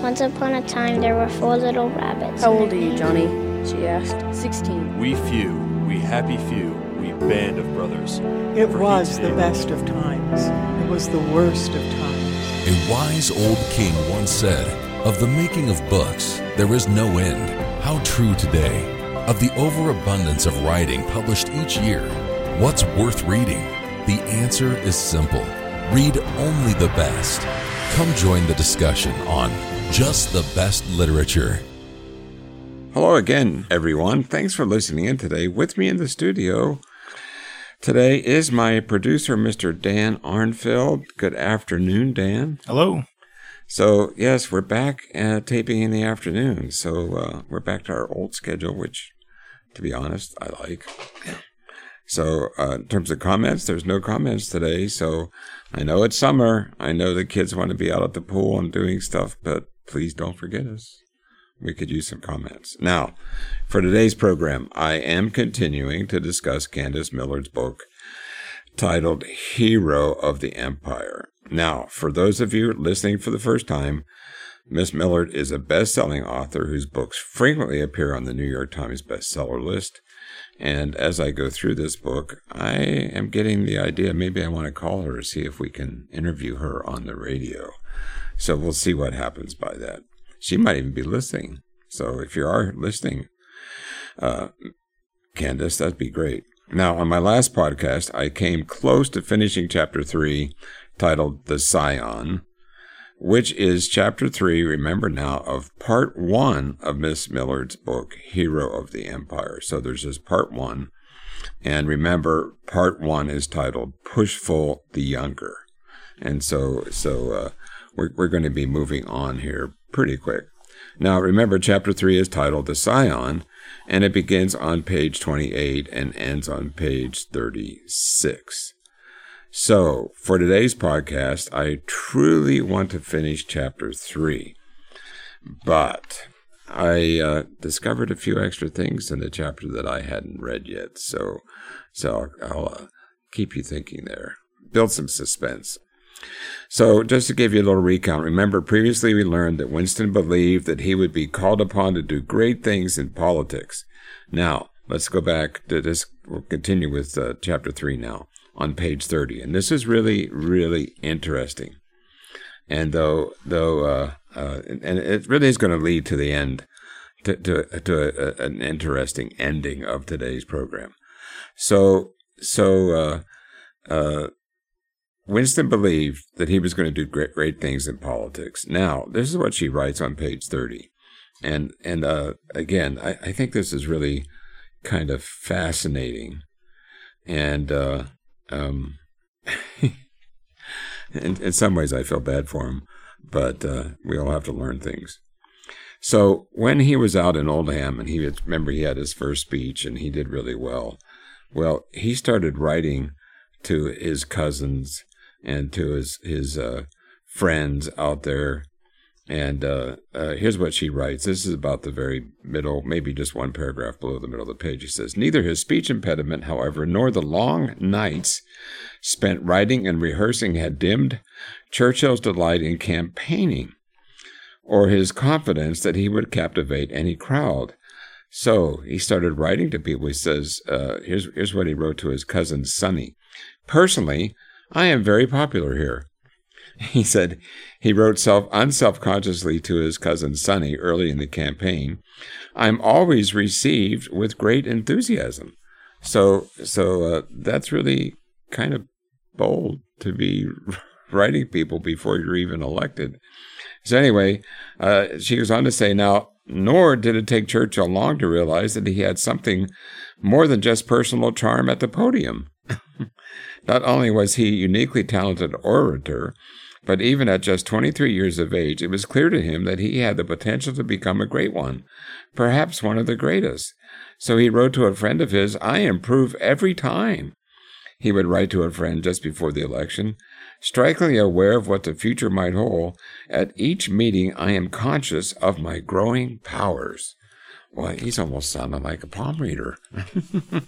Once upon a time, there were 4 little rabbits. How old are you, Johnny? She asked. 16. We few, we happy few, we band of brothers. It was the best of times. It was the worst of times. A wise old king once said, "Of the making of books, there is no end." How true today. Of the overabundance of writing published each year, what's worth reading? The answer is simple. Read only the best. Come join the discussion on Just the Best Literature. Hello again, everyone. Thanks for listening in today. With me in the studio today is my producer, Mr. Dan Arnfield. Good afternoon, Dan. Hello. So, yes, we're back taping in the afternoon. So, we're back to our old schedule, which, to be honest, I like. So, in terms of comments, there's no comments today. So, I know it's summer. I know the kids want to be out at the pool and doing stuff, but please don't forget us. We could use some comments. Now, for today's program, I am continuing to discuss Candace Millard's book titled Hero of the Empire. Now, for those of you listening for the first time, Miss Millard is a best-selling author whose books frequently appear on the New York Times bestseller list. And as I go through this book, I am getting the idea maybe I want to call her to see if we can interview her on the radio. So we'll see what happens by that. She might even be listening. So if you are listening, Candace, that'd be great. Now, on my last podcast, I came close to finishing Chapter 3, titled The Scion, which is Chapter 3, remember now, of Part 1 of Miss Millard's book, Hero of the Empire. So there's this Part 1, and remember, Part 1 is titled Pushful the Younger. And so we're going to be moving on here pretty quick. Now, remember, Chapter 3 is titled The Scion, and it begins on page 28 and ends on page 36. So, for today's podcast, I truly want to finish Chapter 3, but I discovered a few extra things in the chapter that I hadn't read yet, so I'll keep you thinking there. Build some suspense. So, just to give you a little recount, remember previously we learned that Winston believed that he would be called upon to do great things in politics. Now, let's go back to this. We'll continue with Chapter 3 now, on page 30. And this is really, really interesting. And though and it really is going to lead to the end, to an interesting ending of today's program. So Winston believed that he was going to do great things in politics. Now, this is what she writes on page 30. And again, I think this is really kind of fascinating. And in some ways I feel bad for him, but we all have to learn things. So when he was out in Oldham, and he had his first speech, and he did really well. Well, he started writing to his cousins and to his friends out there. And here's what she writes. This is about the very middle, maybe just one paragraph below the middle of the page. She says, "Neither his speech impediment, however, nor the long nights spent writing and rehearsing had dimmed Churchill's delight in campaigning, or his confidence that he would captivate any crowd. So he started writing to people." He says, here's what he wrote to his cousin Sonny. "Personally, I am very popular here." He said he wrote unselfconsciously to his cousin Sonny early in the campaign, "I'm always received with great enthusiasm." So that's really kind of bold to be writing people before you're even elected. So anyway, she goes on to say, now, nor did it take Churchill long to realize that he had something more than just personal charm at the podium. Not only was he a uniquely talented orator, but even at just 23 years of age, it was clear to him that he had the potential to become a great one, perhaps one of the greatest. So he wrote to a friend of his, "I improve every time." He would write to a friend just before the election, "Strikingly aware of what the future might hold, at each meeting I am conscious of my growing powers." Well, he's almost sounding like a palm reader.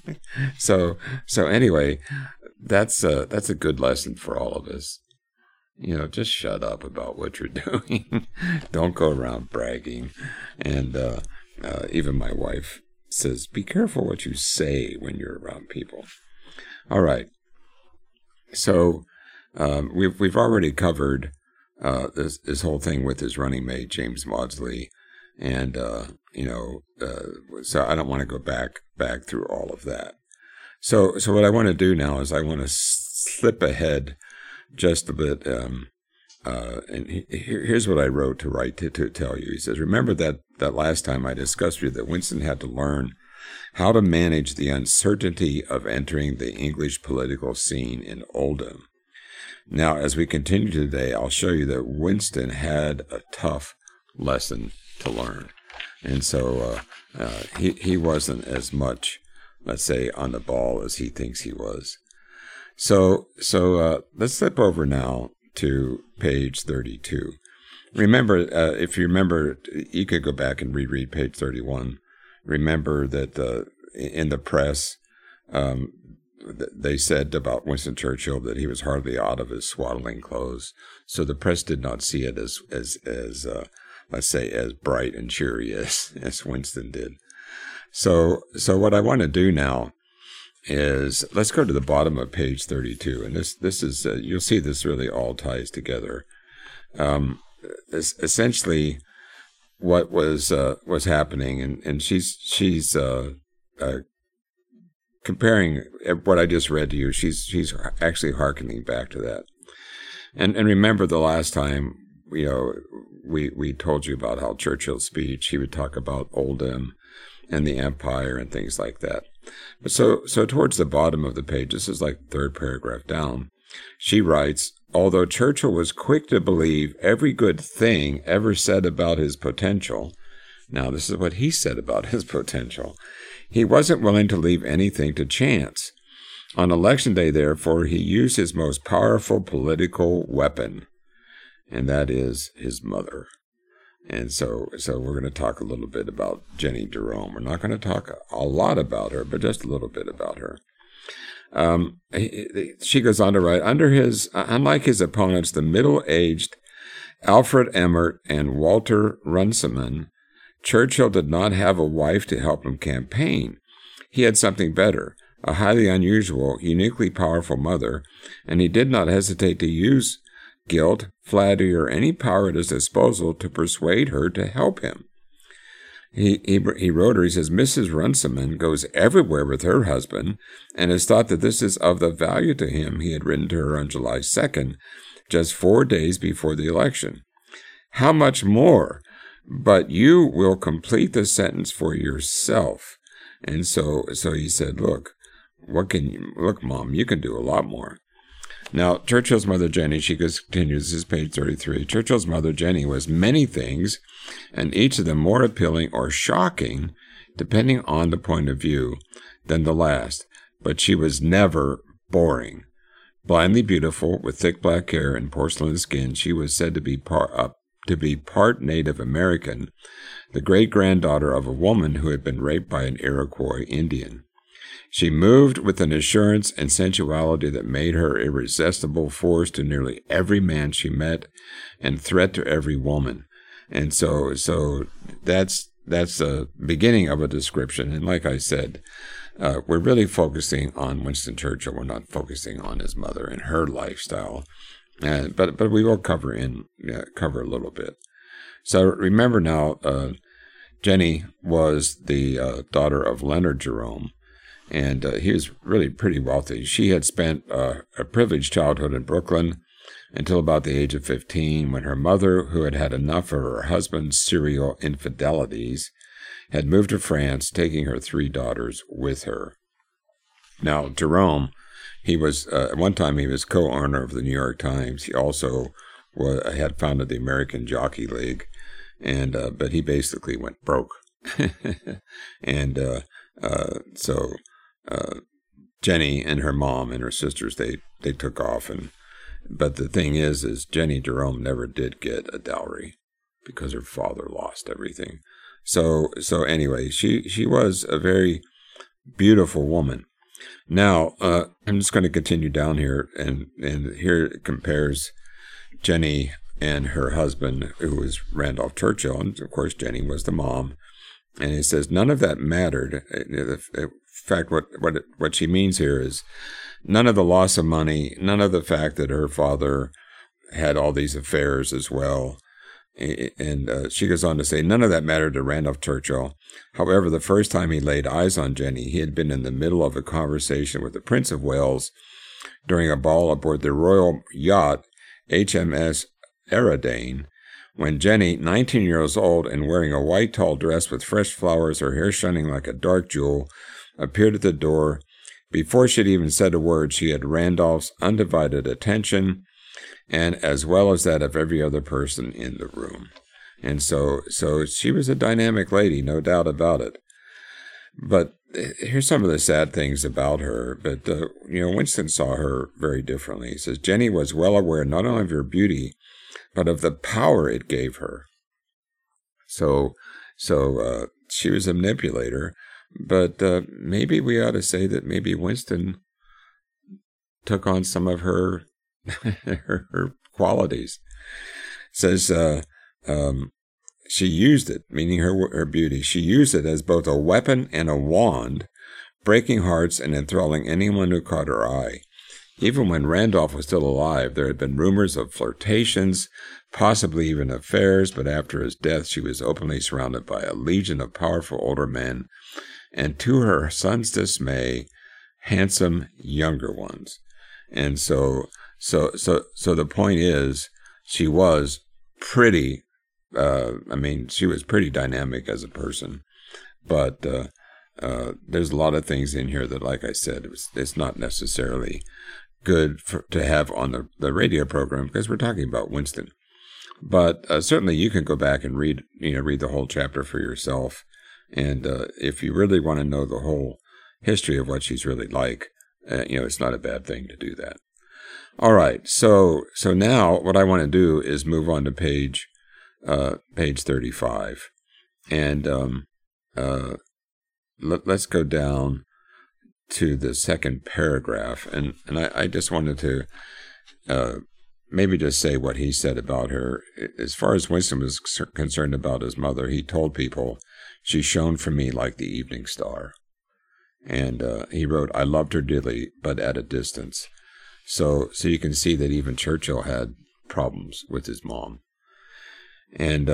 So anyway, that's a good lesson for all of us. just shut up about what you're doing. Don't go around bragging. And even my wife says, be careful what you say when you're around people. All right. So we've already covered this whole thing with his running mate, James Maudsley. And, so I don't want to go back through all of that. So what I want to do now is I want to slip ahead just a bit. And here's what I wrote to tell you. He says, remember that last time I discussed with you that Winston had to learn how to manage the uncertainty of entering the English political scene in Oldham. Now, as we continue today, I'll show you that Winston had a tough lesson to learn. And so he wasn't as much, let's say, on the ball as he thinks he was. So let's slip over now to page 32. Remember, if you remember, you could go back and reread page 31. Remember that in the press, they said about Winston Churchill that he was hardly out of his swaddling clothes. So the press did not see it as let's say, as bright and cheery as Winston did. So what I want to do now is let's go to the bottom of page 32, and this is you'll see this really all ties together. Essentially, what was happening, and she's comparing what I just read to you. She's actually hearkening back to that, and remember the last time we told you about how Churchill's speech, he would talk about Oldham and the Empire and things like that. But so towards the bottom of the page, this is like the third paragraph down, she writes, although Churchill was quick to believe every good thing ever said about his potential, now this is what he said about his potential, he wasn't willing to leave anything to chance. On election day, therefore, he used his most powerful political weapon, and that is his mother. And so we're going to talk a little bit about Jenny Jerome. We're not going to talk a lot about her, but just a little bit about her. She goes on to write, unlike his opponents, the middle-aged Alfred Emmert and Walter Runciman, Churchill did not have a wife to help him campaign. He had something better, a highly unusual, uniquely powerful mother, and he did not hesitate to use guilt, flattery, or any power at his disposal to persuade her to help him. He wrote her, he says, Mrs. Runciman goes everywhere with her husband and has thought that this is of the value to him. He had written to her on July 2nd, just 4 days before the election. How much more? But you will complete the sentence for yourself. And so he said, look, Mom, you can do a lot more. Now, Churchill's mother, Jenny, she continues, this is page 33. Churchill's mother, Jenny, was many things, and each of them more appealing or shocking, depending on the point of view, than the last. But she was never boring. Blindly beautiful, with thick black hair and porcelain skin, she was said to be part Native American, the great-granddaughter of a woman who had been raped by an Iroquois Indian. She moved with an assurance and sensuality that made her irresistible force to nearly every man she met and threat to every woman. And so that's the beginning of a description. And like I said, we're really focusing on Winston Churchill. We're not focusing on his mother and her lifestyle. But we will cover a little bit. So remember now, Jenny was the daughter of Leonard Jerome, and he was really pretty wealthy. She had spent a privileged childhood in Brooklyn until about the age of 15, when her mother, who had had enough of her husband's serial infidelities, had moved to France, taking her 3 daughters with her. Now, Jerome, he was at one time he was co-owner of the New York Times. He also had founded the American Jockey League, and but he basically went broke. And so Jenny and her mom and her sisters, they took off, but the thing is Jenny Jerome never did get a dowry because her father lost everything. So anyway, she was a very beautiful woman. Now, I'm just going to continue down here, and here it compares Jenny and her husband, who was Randolph Churchill, and of course Jenny was the mom. And he says none of that mattered. In fact, what she means here is none of the loss of money, none of the fact that her father had all these affairs as well. And she goes on to say, none of that mattered to Randolph Churchill. However, the first time he laid eyes on Jenny, he had been in the middle of a conversation with the Prince of Wales during a ball aboard the royal yacht HMS Eridane, when Jenny, 19 years old and wearing a white tall dress with fresh flowers, her hair shining like a dark jewel, appeared at the door. Before she had even said a word, she had Randolph's undivided attention, and as well as that of every other person in the room. And so she was a dynamic lady, no doubt about it. But here's some of the sad things about her. But, Winston saw her very differently. He says, Jenny was well aware not only of her beauty, but of the power it gave her. So she was a manipulator. But maybe we ought to say that maybe Winston took on some of her her qualities. It says she used it, meaning her beauty. She used it as both a weapon and a wand, breaking hearts and enthralling anyone who caught her eye. Even when Randolph was still alive, there had been rumors of flirtations, possibly even affairs, but after his death, she was openly surrounded by a legion of powerful older men, and to her son's dismay, handsome younger ones. And so the point is, she was pretty, she was pretty dynamic as a person, but there's a lot of things in here that, like I said, it's not necessarily good to have on the radio program because we're talking about Winston. But certainly you can go back and read the whole chapter for yourself. And if you really want to know the whole history of what she's really like, it's not a bad thing to do that. All right, so now what I want to do is move on to page 35, and let's go down to the second paragraph, and I just wanted to maybe just say what he said about her. As far as Winston was concerned about his mother, he told people, "She shone for me like the evening star," and he wrote, "I loved her dearly, but at a distance." So you can see that even Churchill had problems with his mom. And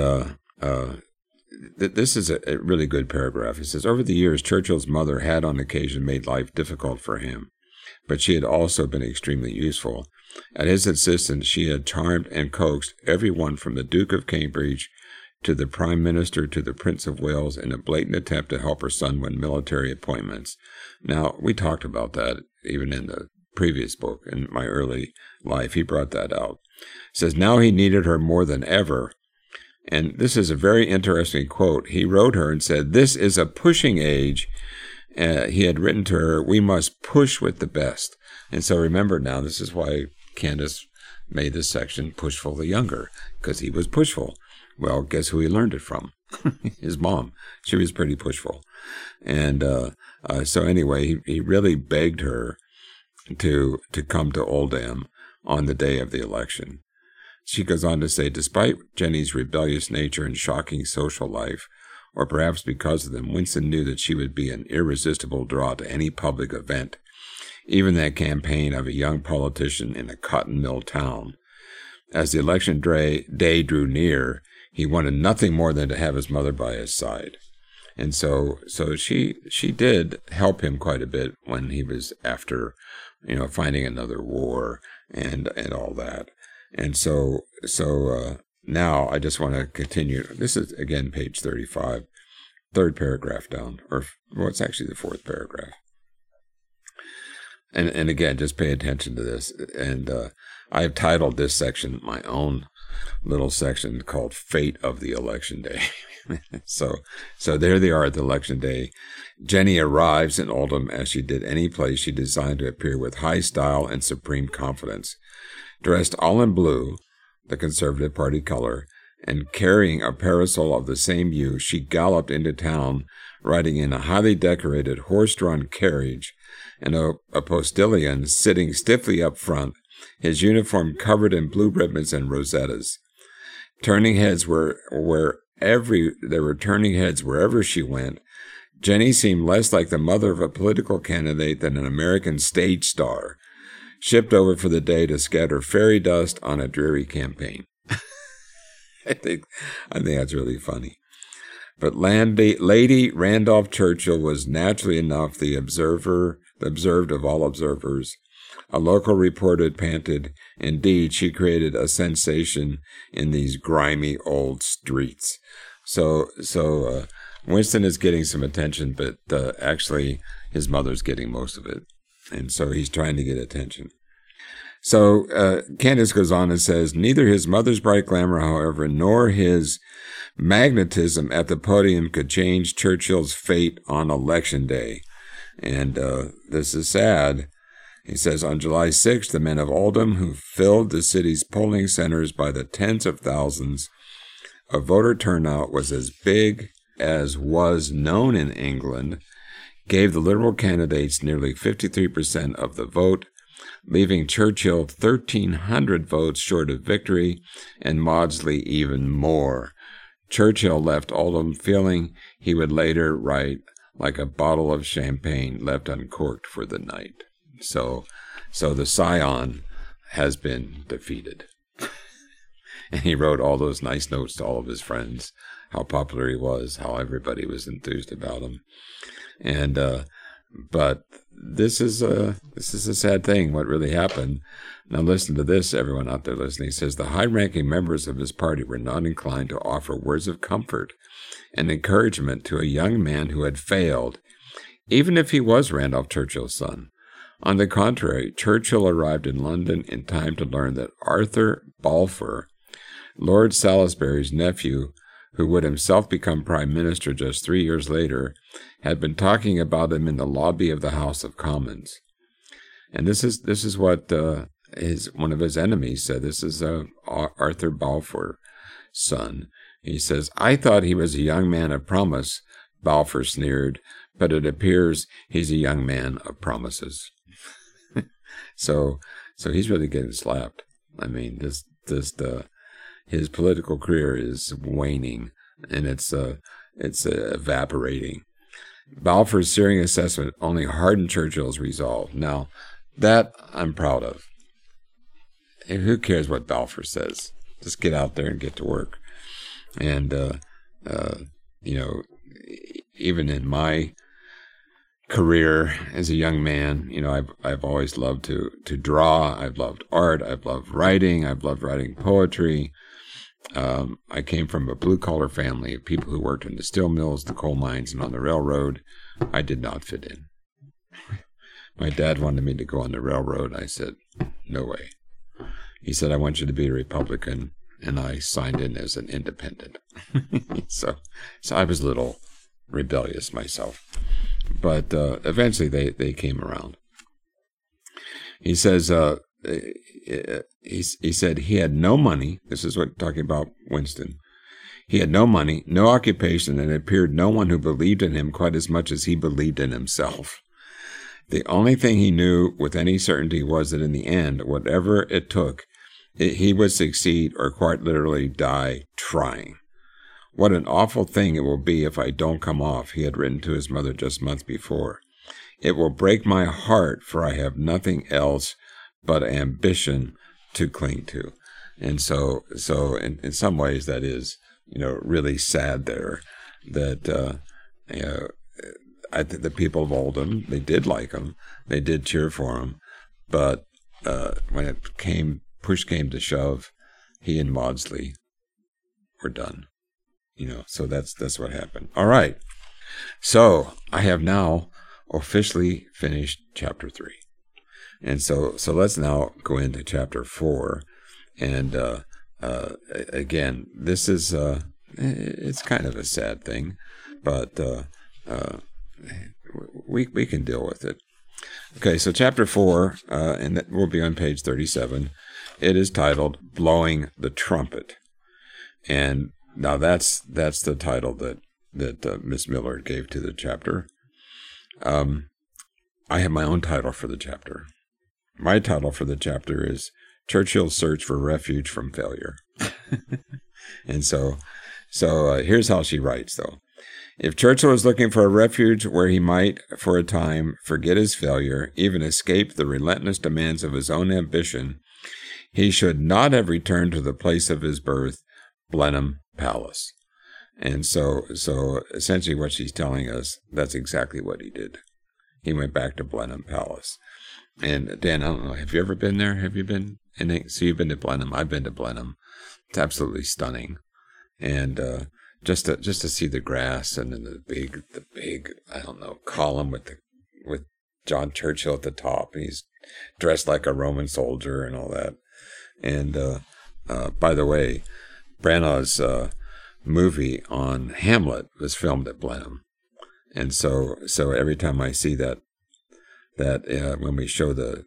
this is a really good paragraph. It says, over the years, Churchill's mother had on occasion made life difficult for him, but she had also been extremely useful. At his insistence, she had charmed and coaxed everyone from the Duke of Cambridge to the Prime Minister to the Prince of Wales in a blatant attempt to help her son win military appointments. Now, we talked about that even in the previous book, in my early life. He brought that out. It says, now he needed her more than ever. And this is a very interesting quote. He wrote her and said, this is a pushing age. He had written to her, we must push with the best. And so remember now, this is why Candace made this section, Pushful the Younger, because he was pushful. Well, guess who he learned it from? His mom. She was pretty pushful. And so anyway, he really begged her to come to Oldham on the day of the election. She goes on to say, despite Jenny's rebellious nature and shocking social life, or perhaps because of them, Winston knew that she would be an irresistible draw to any public event, even that campaign of a young politician in a cotton mill town. As the election day drew near, he wanted nothing more than to have his mother by his side. And so she did help him quite a bit when he was after, finding another war and all that. And so now I just want to continue. This is, again, page 35, third paragraph down, it's actually the fourth paragraph. And again, just pay attention to this. And I have titled this section my own little section called Fate of the Election Day. So there they are at the election day. Jenny arrives in Oldham as she did any place she designed to appear with high style and supreme confidence. Dressed all in blue, the Conservative Party color, and carrying a parasol of the same hue, she galloped into town, riding in a highly decorated horse-drawn carriage, and a postilion sitting stiffly up front, his uniform covered in blue ribbons and rosettas. Turning heads there were turning heads wherever she went. Jenny seemed less like the mother of a political candidate than an American stage star, shipped over for the day to scatter fairy dust on a dreary campaign. I think that's really funny. But Lady Randolph Churchill was naturally enough the observed of all observers. A local reporter panted, "Indeed, she created a sensation in these grimy old streets." So Winston is getting some attention, but actually his mother's getting most of it. And so he's trying to get attention. So Candace goes on and says, neither his mother's bright glamour, however, nor his magnetism at the podium could change Churchill's fate on Election Day. And this is sad. He says, on July 6th, the men of Oldham, who filled the city's polling centers by the tens of thousands, a voter turnout was as big as was known in England, gave the Liberal candidates nearly 53% of the vote, leaving Churchill 1,300 votes short of victory, and Maudsley even more. Churchill left Oldham feeling he would later write like a bottle of champagne left uncorked for the night. So the scion has been defeated. And he wrote all those nice notes to all of his friends, how popular he was, how everybody was enthused about him. And but this is a sad thing, what really happened. Now listen to this, everyone out there listening. He says, the high-ranking members of his party were not inclined to offer words of comfort and encouragement to a young man who had failed, even if he was Randolph Churchill's son. On the contrary, Churchill arrived in London in time to learn that Arthur Balfour, Lord Salisbury's nephew, who would himself become Prime Minister just 3 years later, had been talking about him in the lobby of the House of Commons. And this is what one of his enemies said. This is Arthur Balfour's son. He says, I thought he was a young man of promise, Balfour sneered, but it appears he's a young man of promises. So he's really getting slapped. I mean, his political career is waning, and it's evaporating. Balfour's searing assessment only hardened Churchill's resolve. Now, that I'm proud of. And who cares what Balfour says? Just get out there and get to work. And even in my career as a young man, I've always loved to draw. I've loved art. I've loved writing. I've loved writing poetry. I came from a blue-collar family of people who worked in the steel mills, the coal mines, and on the railroad. I did not fit in. My dad wanted me to go on the railroad. I said, no way. He said, I want you to be a Republican, and I signed in as an independent. So I was a little rebellious myself. But eventually they came around. He says, he said he had no money. This is what talking about Winston. He had no money, no occupation, and it appeared no one who believed in him quite as much as he believed in himself. The only thing he knew with any certainty was that in the end, whatever it took, he would succeed or quite literally die trying. What an awful thing it will be if I don't come off, he had written to his mother just months before. It will break my heart, for I have nothing else but ambition to cling to. And so in some ways that is, really sad there, that, the people of Oldham, they did like him, they did cheer for him, but when push came to shove, he and Maudsley were done. So that's what happened. All right. So I have now officially finished chapter 3. And so let's now go into chapter 4. And again, this is it's kind of a sad thing, but we can deal with it. Okay, so chapter 4, and that will be on page 37. It is titled "Blowing the Trumpet," and now that's the title that Miss Miller gave to the chapter. I have my own title for the chapter. my title for the chapter is Churchill's Search for Refuge from Failure. And so here's how she writes, though. If Churchill was looking for a refuge where he might, for a time, forget his failure, even escape the relentless demands of his own ambition, he should not have returned to the place of his birth, Blenheim Palace. And so essentially what she's telling us, that's exactly what he did. He went back to Blenheim Palace. And Dan, I don't know, have you ever been there? Have you been? So you've been to Blenheim. I've been to Blenheim. It's absolutely stunning. And just to see the grass and then the big I don't know, column with John Churchill at the top, and he's dressed like a Roman soldier and all that. And by the way, Branagh's movie on Hamlet was filmed at Blenheim, and so every time I see that when we show the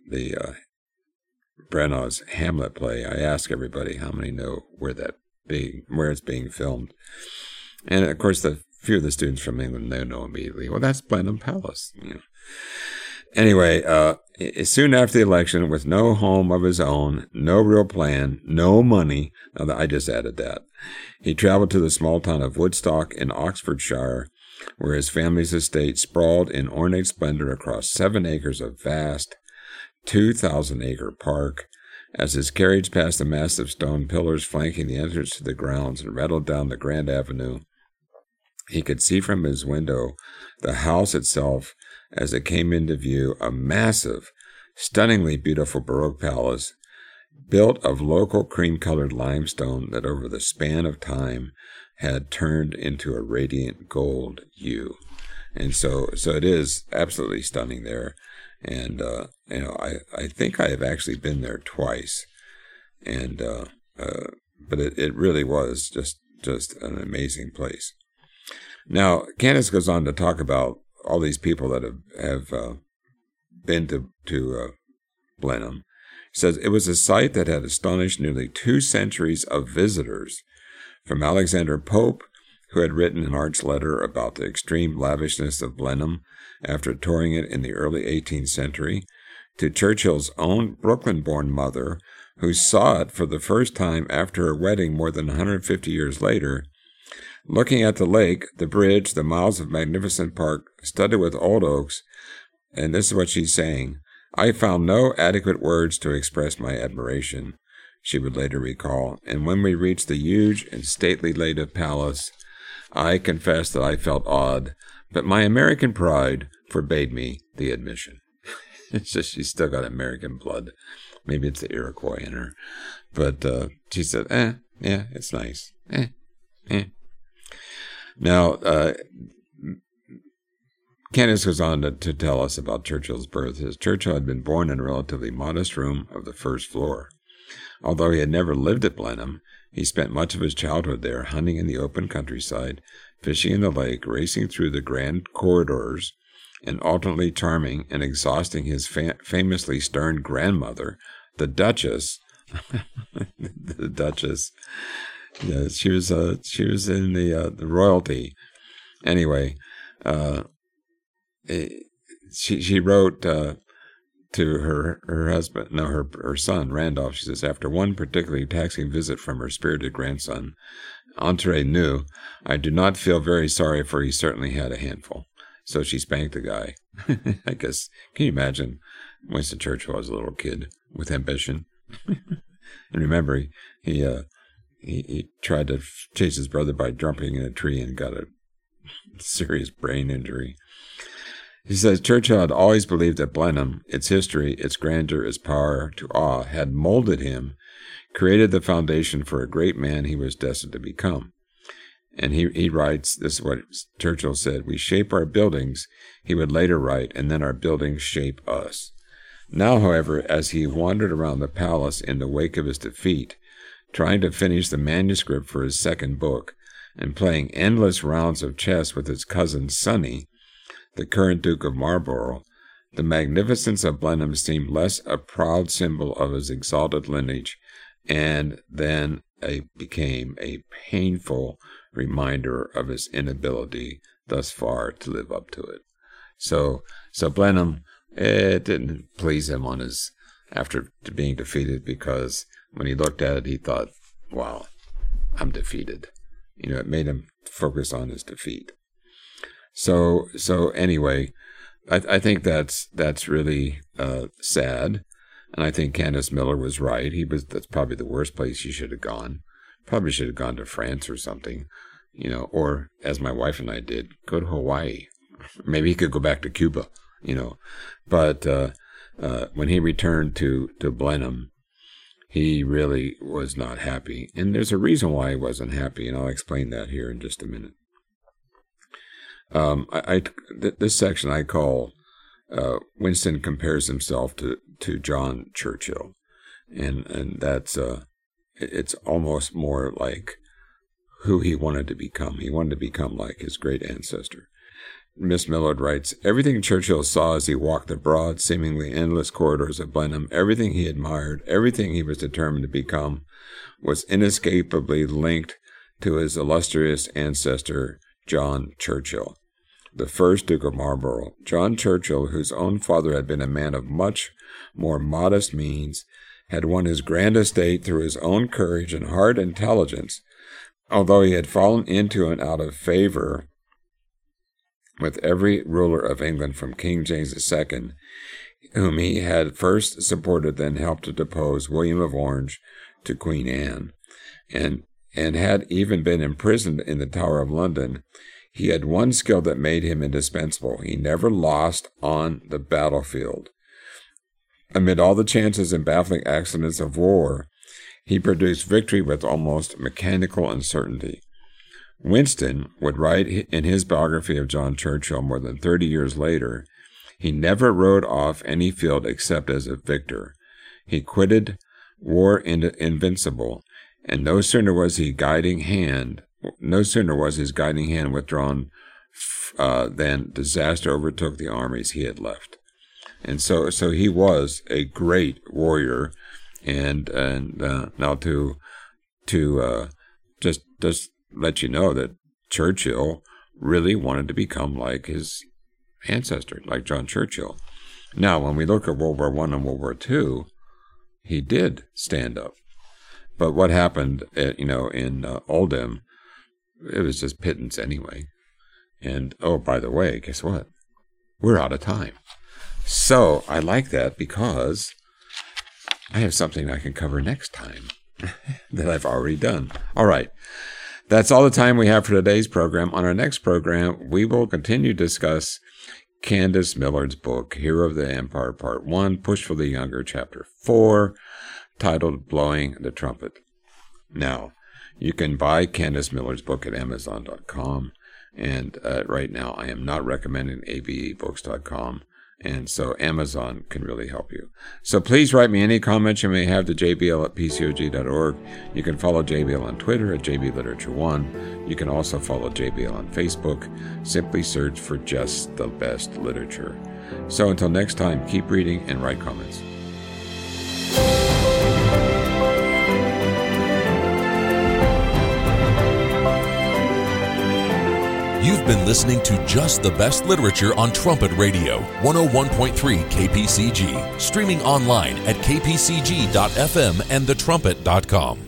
Branagh's Hamlet play, I ask everybody how many know where it's being filmed, and of course the few of the students from England, they know immediately. Well, that's Blenheim Palace. You know. Anyway, soon after the election, with no home of his own, no real plan, no money, now I just added that, he traveled to the small town of Woodstock in Oxfordshire, where his family's estate sprawled in ornate splendor across 7 acres of vast 2,000-acre park. As his carriage passed the massive stone pillars flanking the entrance to the grounds and rattled down the grand avenue, he could see from his window the house itself as it came into view, a massive, stunningly beautiful Baroque palace built of local cream-colored limestone that over the span of time had turned into a radiant gold hue. And so it is absolutely stunning there. And, I think I have actually been there twice. And, but it really was just an amazing place. Now, Candace goes on to talk about all these people that have been to Blenheim. Says it was a site that had astonished nearly 2 centuries of visitors, from Alexander Pope, who had written an arch letter about the extreme lavishness of Blenheim after touring it in the early 18th century, to Churchill's own Brooklyn-born mother, who saw it for the first time after her wedding more than 150 years later. Looking at the lake, the bridge, the miles of magnificent park studded with old oaks, and this is what she's saying, I found no adequate words to express my admiration, she would later recall, and when we reached the huge and stately Leda Palace, I confess that I felt awed, but my American pride forbade me the admission. It's just she's still got American blood. Maybe it's the Iroquois in her. But she said, yeah, it's nice. Now, Candace goes on to tell us about Churchill's birth. Churchill had been born in a relatively modest room of the first floor. Although he had never lived at Blenheim, he spent much of his childhood there, hunting in the open countryside, fishing in the lake, racing through the grand corridors, and alternately charming and exhausting his famously stern grandmother, the Duchess. The Duchess. Yeah, she was in the royalty. Anyway, she wrote to her husband, no, her son Randolph. She says, after one particularly taxing visit from her spirited grandson, entre nous, I do not feel very sorry, for he certainly had a handful. So she spanked the guy. I guess, can you imagine Winston Churchill as a little kid with ambition? And remember, he tried to chase his brother by jumping in a tree and got a serious brain injury. He says, Churchill had always believed that Blenheim, its history, its grandeur, its power to awe, had molded him, created the foundation for a great man he was destined to become. And he writes, this is what Churchill said, we shape our buildings, he would later write, and then our buildings shape us. Now, however, as he wandered around the palace in the wake of his defeat, trying to finish the manuscript for his second book, and playing endless rounds of chess with his cousin Sonny, the current Duke of Marlborough, the magnificence of Blenheim seemed less a proud symbol of his exalted lineage, and then became a painful reminder of his inability thus far to live up to it. So Blenheim, it didn't please him on his after being defeated, because when he looked at it, he thought, wow, I'm defeated. It made him focus on his defeat. So anyway, I think that's really sad. And I think Candace Miller was right. That's probably the worst place he should have gone. Probably should have gone to France or something, or as my wife and I did, go to Hawaii. Maybe he could go back to Cuba, But when he returned to Blenheim, he really was not happy. And there's a reason why he wasn't happy, and I'll explain that here in just a minute. This section I call Winston compares himself to John Churchill, and that's it's almost more like who he wanted to become. He wanted to become like his great ancestor. Miss Millard writes, everything Churchill saw as he walked the broad, seemingly endless corridors of Blenheim, everything he admired, everything he was determined to become, was inescapably linked to his illustrious ancestor, John Churchill, the first Duke of Marlborough. John Churchill, whose own father had been a man of much more modest means, had won his grand estate through his own courage and hard intelligence, although he had fallen into and out of favor with every ruler of England from King James II, whom he had first supported, then helped to depose William of Orange to Queen Anne, and had even been imprisoned in the Tower of London. He had one skill that made him indispensable. He never lost on the battlefield. Amid all the chances and baffling accidents of war, he produced victory with almost mechanical uncertainty. Winston would write in his biography of John Churchill more than 30 years later, he never rode off any field except as a victor. He quitted war invincible, and no sooner was his guiding hand withdrawn than disaster overtook the armies he had left. And so he was a great warrior, and now to just let you know that Churchill really wanted to become like his ancestor, like John Churchill. Now, when we look at World War I and World War II, he did stand up. But what happened, in Oldham, it was just pittance anyway. And, oh, by the way, guess what? We're out of time. So I like that because I have something I can cover next time that I've already done. All right. That's all the time we have for today's program. On our next program, we will continue to discuss Candace Millard's book, Hero of the Empire, Part 1, Push for the Younger, Chapter 4, titled Blowing the Trumpet. Now, you can buy Candace Millard's book at Amazon.com, and right now I am not recommending ABEbooks.com, and so Amazon can really help you. So please write me any comments you may have to jbl@pcog.org. You can follow JBL on Twitter at JBLiterature1. You can also follow JBL on Facebook. Simply search for Just the Best Literature. So until next time, keep reading and write comments. You've been listening to Just the Best Literature on Trumpet Radio, 101.3 KPCG, streaming online at kpcg.fm and thetrumpet.com.